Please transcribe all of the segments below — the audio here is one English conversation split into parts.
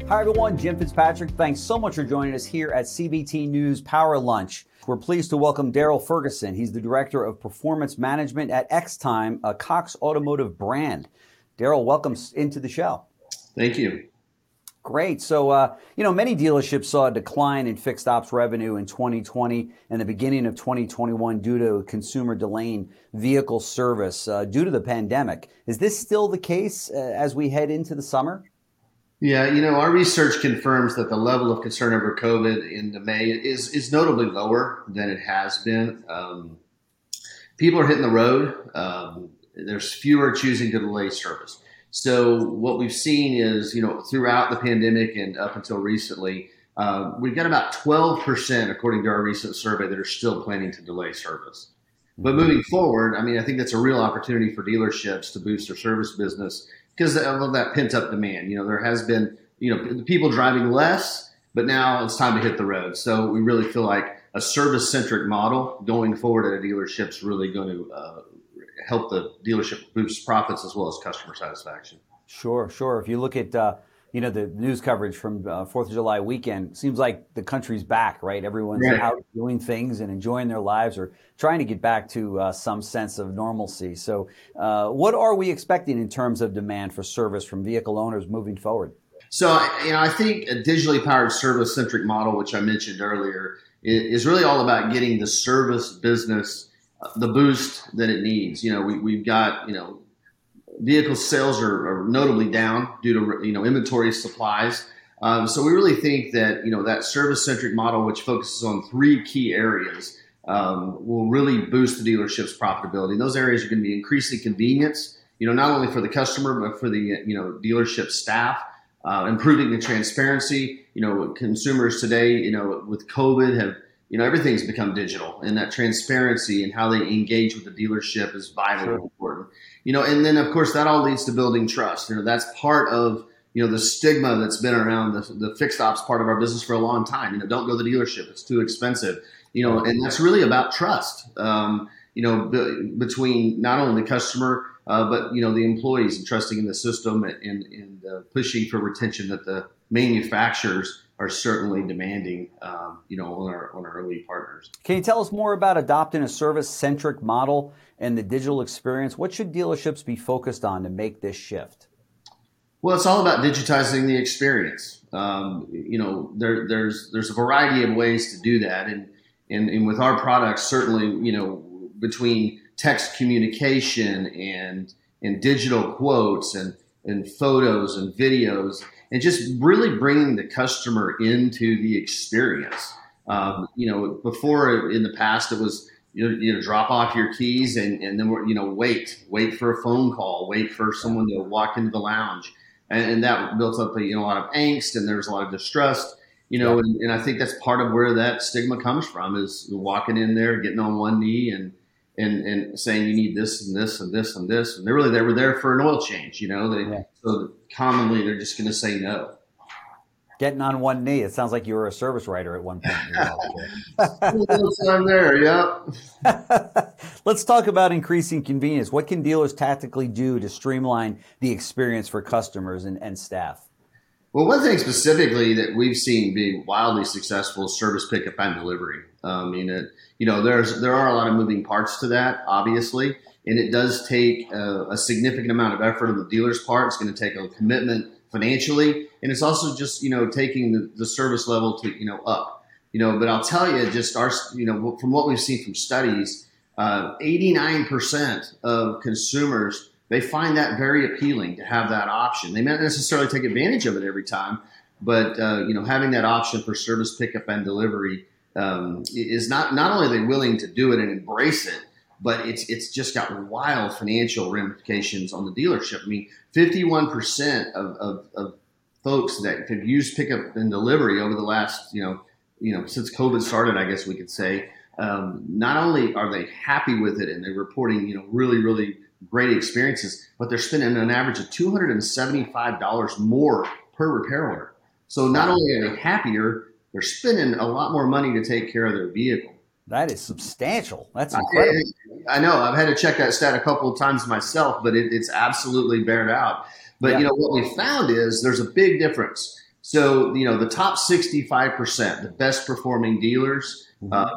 Hi everyone, Jim Fitzpatrick. Thanks so much for joining us here at CBT News Power Lunch. We're pleased to welcome Daryl Ferguson. He's the Director of Performance Management at Xtime, a Cox Automotive brand. Daryl, welcome into the show. Thank you. Great. So, many dealerships saw a decline in fixed ops revenue in 2020 and the beginning of 2021 due to consumer delaying vehicle service due to the pandemic. Is this still the case as we head into the summer? Yeah, our research confirms that the level of concern over COVID in May is notably lower than it has been. People are hitting the road. There's fewer choosing to delay service. So what we've seen is, throughout the pandemic and up until recently, we've got about 12%, according to our recent survey, that are still planning to delay service. But moving forward, I think that's a real opportunity for dealerships to boost their service business because of that pent-up demand. There has been, people driving less, but now it's time to hit the road. So we really feel like a service-centric model going forward at a dealership is really going to help the dealership boost profits as well as customer satisfaction. Sure. If you look at, the news coverage from 4th of July weekend, it seems like the country's back, right? Everyone's out doing things and enjoying their lives or trying to get back to some sense of normalcy. So what are we expecting in terms of demand for service from vehicle owners moving forward? So, I think a digitally powered service-centric model, which I mentioned earlier, is really all about getting the service business the boost that it needs. We've got, vehicle sales are notably down due to, inventory supplies. So we really think that, that service-centric model, which focuses on three key areas, will really boost the dealership's profitability. And those areas are going to be increasing convenience, not only for the customer, but for the, dealership staff, improving the transparency. Consumers today, with COVID have, everything's become digital, and that transparency and how they engage with the dealership is vitally important. And then of course that all leads to building trust. That's part of, the stigma that's been around the fixed ops part of our business for a long time. Don't go to the dealership; it's too expensive. And that's really about trust. Between not only the customer but the employees, and trusting in the system and pushing for retention that the manufacturers are certainly demanding, on our early partners. Can you tell us more about adopting a service-centric model and the digital experience? What should dealerships be focused on to make this shift? Well, it's all about digitizing the experience. There's a variety of ways to do that, and with our products, certainly, between text communication and digital quotes and photos and videos, and just really bringing the customer into the experience. Before in the past, it was, drop off your keys and then, wait for a phone call, wait for someone to walk into the lounge. And that built up a lot of angst, and there's a lot of distrust, and I think that's part of where that stigma comes from, is walking in there, getting on one knee and saying you need this and this and this and this, and they were there for an oil change. So commonly they're just going to say no. Getting on one knee. It sounds like you were a service writer at one point. I'm there. Yep. Let's talk about increasing convenience. What can dealers tactically do to streamline the experience for customers and staff? Well, one thing specifically that we've seen being wildly successful is service pickup and delivery. There are a lot of moving parts to that, obviously, and it does take a significant amount of effort on the dealer's part. It's going to take a commitment financially, and it's also just taking the service level to up. But I'll tell you, just from what we've seen from studies, 89% of consumers, they find that very appealing to have that option. They may not necessarily take advantage of it every time, but having that option for service pickup and delivery is not only are they willing to do it and embrace it, but it's just got wild financial ramifications on the dealership. 51% of folks that have used pickup and delivery over the last since COVID started, I guess we could say, not only are they happy with it and they're reporting really, really great experiences, but they're spending an average of $275 more per repair order. So not only are they happier, they're spending a lot more money to take care of their vehicle. That is substantial. That's incredible. I know. I've had to check that stat a couple of times myself, but it's absolutely bared out. But what we found is there's a big difference. So, the top 65%, the best performing dealers,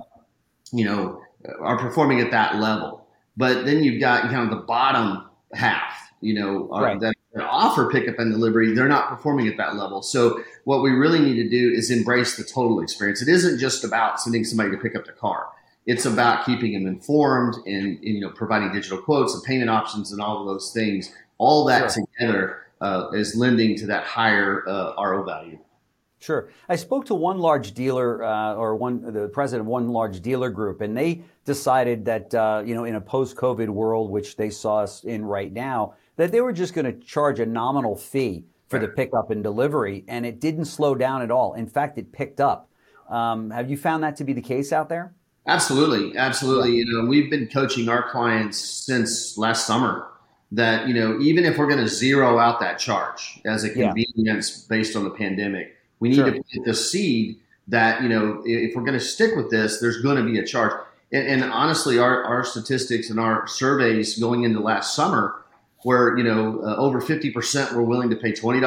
are performing at that level. But then you've got kind of the bottom half, Right. that offer pickup and delivery. They're not performing at that level. So what we really need to do is embrace the total experience. It isn't just about sending somebody to pick up the car. It's about keeping them informed and providing digital quotes and payment options and all of those things. All that together is lending to that higher RO value. Sure. I spoke to one large dealer the president of one large dealer group, and they decided that, in a post-COVID world, which they saw us in right now, that they were just going to charge a nominal fee for the pickup and delivery, and it didn't slow down at all. In fact, it picked up. Have you found that to be the case out there? Absolutely. Yeah. We've been coaching our clients since last summer that, even if we're going to zero out that charge as a convenience based on the pandemic, we need to plant the seed that, if we're going to stick with this, there's going to be a charge. And honestly, our statistics and our surveys going into last summer where, over 50% were willing to pay $20,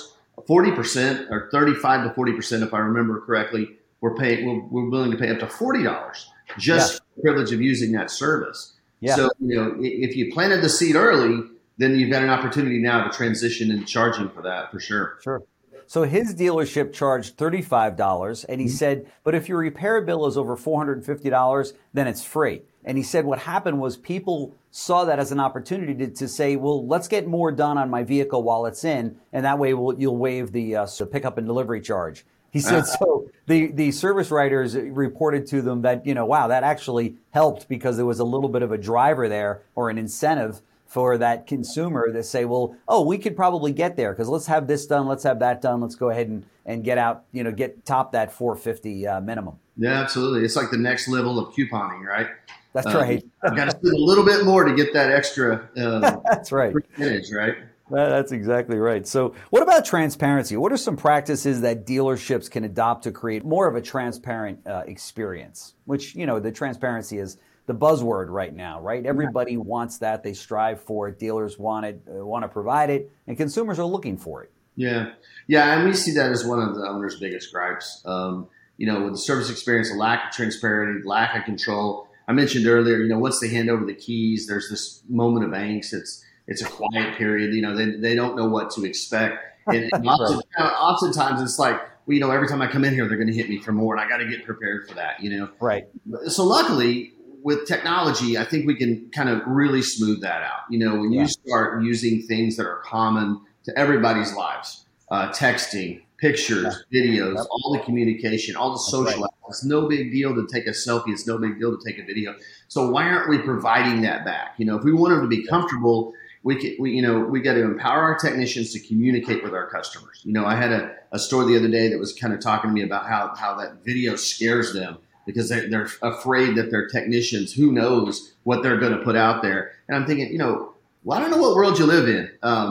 40% or 35 to 40%, if I remember correctly, we're willing to pay up to $40 just for the privilege of using that service. Yeah. So, if you planted the seed early, then you've got an opportunity now to transition into charging for that, for sure. Sure. So his dealership charged $35, and he said, but if your repair bill is over $450, then it's free. And he said what happened was people saw that as an opportunity to say, well, let's get more done on my vehicle while it's in, and that way you'll waive the pickup and delivery charge. He said, so the service writers reported to them that, wow, that actually helped because there was a little bit of a driver there or an incentive for that consumer to say, well, we could probably get there because let's have this done, let's have that done, let's go ahead and get out, top that $450 minimum. Yeah, absolutely. It's like the next level of couponing, right? That's right. I've got to spend a little bit more to get that extra That's right. percentage, right? That's exactly right. So what about transparency? What are some practices that dealerships can adopt to create more of a transparent experience? Which, the transparency is the buzzword right now, right? Everybody wants that. They strive for it. Dealers want to provide it, and consumers are looking for it. Yeah. And we see that as one of the owner's biggest gripes. With the service experience, a lack of transparency, lack of control. I mentioned earlier, once they hand over the keys, there's this moment of angst. It's a quiet period. They don't know what to expect. And oftentimes it's like, every time I come in here, they're going to hit me for more, and I got to get prepared for that, Right. So luckily, with technology, I think we can kind of really smooth that out. When you start using things that are common to everybody's lives, texting, pictures, videos, all the communication, all the social apps. It's no big deal to take a selfie. It's no big deal to take a video. So why aren't we providing that back? If we want them to be comfortable, we got to empower our technicians to communicate with our customers. I had a store the other day that was kind of talking to me about how that video scares them because they're afraid that their technicians, who knows what they're going to put out there. And I'm thinking, well, I don't know what world you live in.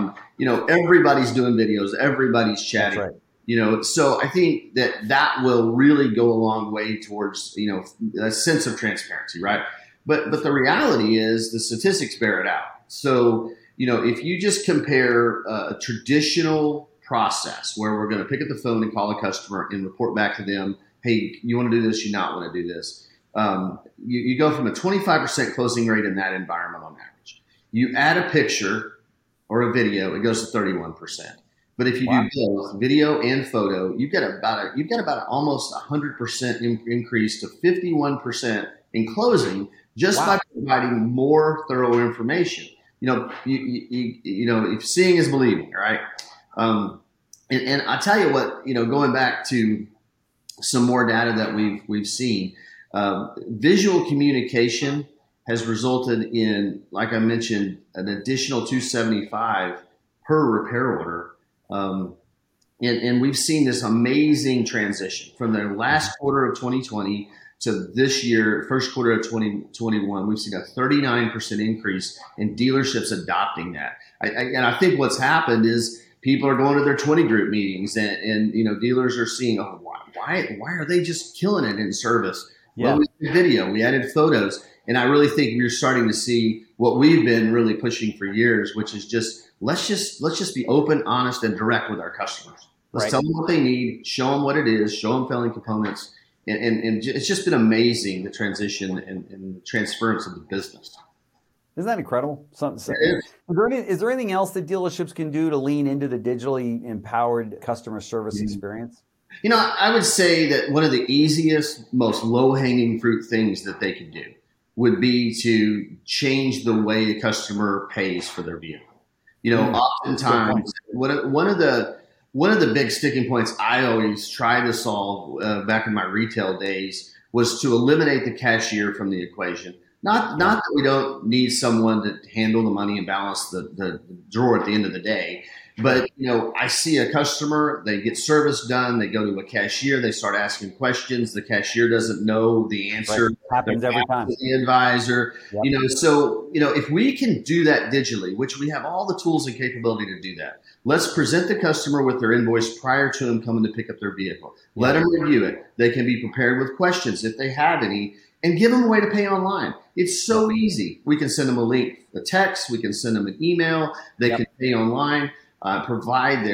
Everybody's doing videos, everybody's chatting. That's right. So I think that will really go a long way towards, a sense of transparency, right? But the reality is the statistics bear it out. So, if you just compare a traditional process where we're going to pick up the phone and call a customer and report back to them, hey, you want to do this, you not want to do this. You go from a 25% closing rate in that environment on average. You add a picture or a video, it goes to 31%. But if you do both video and photo, you've got about almost 100% increase to 51% in closing just by providing more thorough information. If seeing is believing, right? And I tell you what, going back to some more data that we've seen, visual communication has resulted in, like I mentioned, an additional $275 per repair order. And we've seen this amazing transition from the last quarter of 2020 to this year, first quarter of 2021. We've seen a 39% increase in dealerships adopting that. And I think what's happened is people are going to their 20 group meetings and dealers are seeing, why are they just killing it in service? Yeah. Well, we did video, we added photos. And I really think we're starting to see what we've been really pushing for years, which is let's just be open, honest, and direct with our customers. Let's tell them what they need, show them what it is, show them failing components. And it's just been amazing, the transition and the transference of the business. Isn't that incredible? Is there anything else that dealerships can do to lean into the digitally empowered customer service experience? I would say that one of the easiest, most low-hanging fruit things that they could do would be to change the way a customer pays for their vehicle. Oftentimes, one of the big sticking points I always try to solve back in my retail days was to eliminate the cashier from the equation. Not that we don't need someone to handle the money and balance the drawer at the end of the day. But, I see a customer, they get service done, they go to a cashier, they start asking questions. The cashier doesn't know the answer. Right. Happens every time. The advisor, yep. So if we can do that digitally, which we have all the tools and capability to do that, let's present the customer with their invoice prior to them coming to pick up their vehicle. Let them review it. They can be prepared with questions if they have any, and give them a way to pay online. It's so easy. We can send them a link, a text. We can send them an email. They can pay online. Provide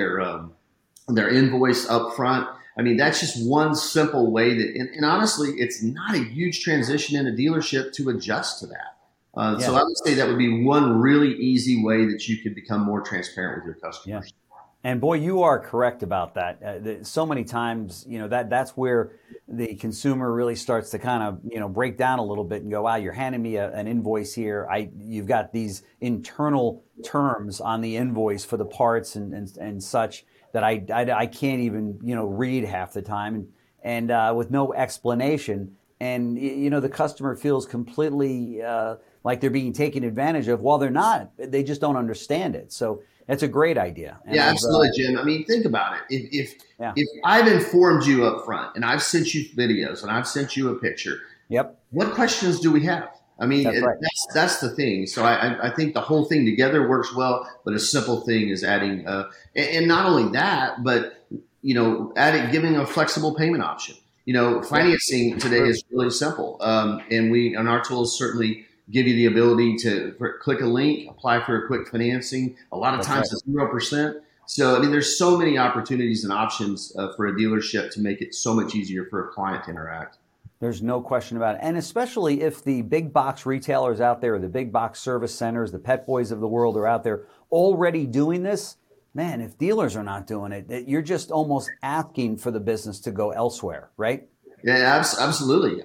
their invoice up front. I mean, that's just one simple way that, and honestly, it's not a huge transition in a dealership to adjust to that. So I would say that would be one really easy way that you could become more transparent with your customers. Yeah. And boy, you are correct about that. So many times, that's where the consumer really starts to kind of, break down a little bit and go, wow, you're handing me an invoice here. You've got these internal terms on the invoice for the parts and such that I can't even, read half the time and with no explanation. And, the customer feels completely like they're being taken advantage of while they're not. They just don't understand it. So that's a great idea. And absolutely, Jim. I mean, think about it. If I've informed you up front and I've sent you videos and I've sent you a picture, what questions do we have? I mean, that's the thing. So I think the whole thing together works well, but a simple thing is adding, and not only that, but, giving a flexible payment option. Financing today is really simple. And our tools certainly give you the ability to click a link, apply for a quick financing. A lot of times it's 0%. So, I mean, there's so many opportunities and options for a dealership to make it so much easier for a client to interact. There's no question about it. And especially if the big box retailers out there, the big box service centers, the Pet Boys of the world are out there already doing this, man, if dealers are not doing it, you're just almost asking for the business to go elsewhere, right? Yeah, absolutely.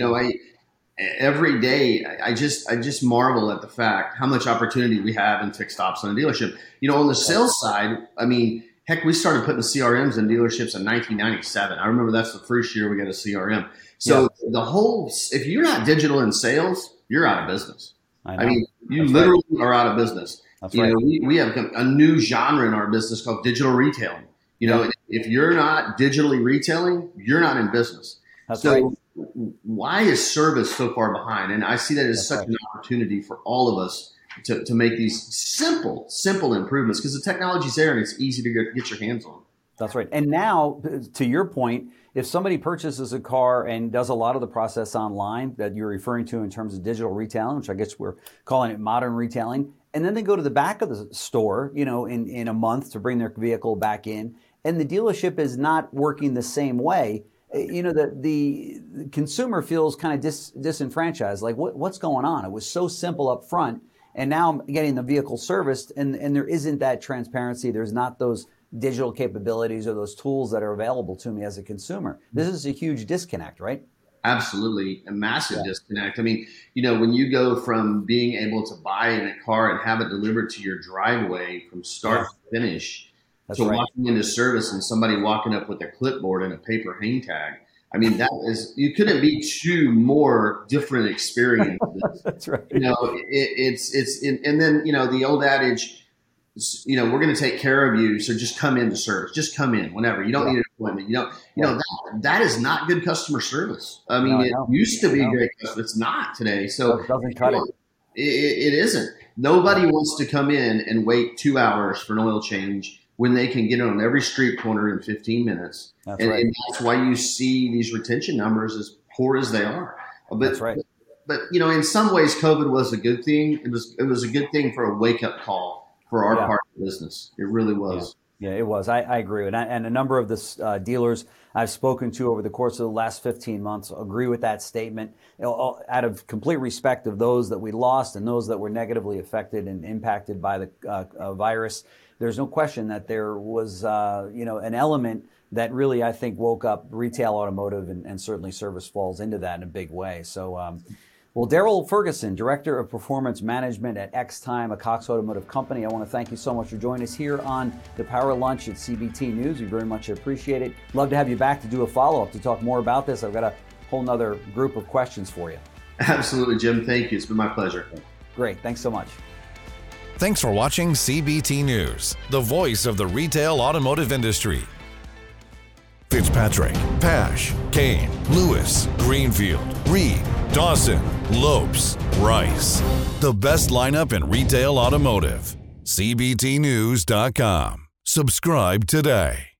Every day, I just marvel at the fact how much opportunity we have in fixed ops on a dealership. On the sales side, I mean, heck, we started putting CRMs in dealerships in 1997. I remember that's the first year we got a CRM. So if you're not digital in sales, you're out of business. I mean, you literally are out of business. That's right. We have a new genre in our business called digital retailing. If you're not digitally retailing, you're not in business. That's right. Why is service so far behind? And I see that as such an opportunity for all of us to make these simple improvements because the technology's there and it's easy to get your hands on. That's right. And now, to your point, if somebody purchases a car and does a lot of the process online that you're referring to in terms of digital retailing, which I guess we're calling it modern retailing, and then they go to the back of the store, in a month to bring their vehicle back in, and the dealership is not working the same way, the consumer feels kind of disenfranchised. Like, what's going on? It was so simple up front, and now I'm getting the vehicle serviced, and there isn't that transparency. There's not those digital capabilities or those tools that are available to me as a consumer. This is a huge disconnect, right? Absolutely. A massive disconnect. I mean, when you go from being able to buy in a car and have it delivered to your driveway from start to finish, walking into service and somebody walking up with a clipboard and a paper hang tag. I mean, you couldn't be two more different experiences. That's right. And then, the old adage, we're going to take care of you. So just come into service, just come in whenever. You don't need an appointment. That is not good customer service. I mean, it used to be great customer. It's not today. So it doesn't cut it. It isn't. Nobody wants to come in and wait 2 hours for an oil change when they can get it on every street corner in 15 minutes. And that's why you see these retention numbers as poor as they are. That's right. But, in some ways, COVID was a good thing. It was a good thing for a wake-up call for our part of the business. It really was. Yeah, it was. I agree. And a number of the dealers I've spoken to over the course of the last 15 months agree with that statement. Out of complete respect of those that we lost and those that were negatively affected and impacted by the virus, there's no question that there was an element that really, I think, woke up retail automotive, and certainly service falls into that in a big way. So, well, Daryl Ferguson, Director of Performance Management at Xtime, a Cox Automotive company, I want to thank you so much for joining us here on the Power Lunch at CBT News. We very much appreciate it. Love to have you back to do a follow-up to talk more about this. I've got a whole nother group of questions for you. Absolutely, Jim. Thank you. It's been my pleasure. Great. Thanks so much. Thanks for watching CBT News, the voice of the retail automotive industry. Fitzpatrick, Pash, Kane, Lewis, Greenfield, Reed, Dawson, Lopes, Rice. The best lineup in retail automotive. CBTnews.com. Subscribe today.